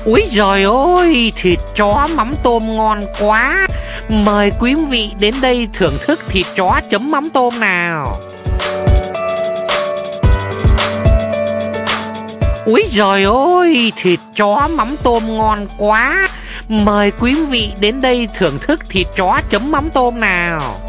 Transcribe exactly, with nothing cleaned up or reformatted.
Úi giời ơi, thịt chó mắm tôm ngon quá. Mời quý vị đến đây thưởng thức thịt chó chấm mắm tôm nào. Úi giời ơi, thịt chó mắm tôm ngon quá. Mời quý vị đến đây thưởng thức thịt chó chấm mắm tôm nào.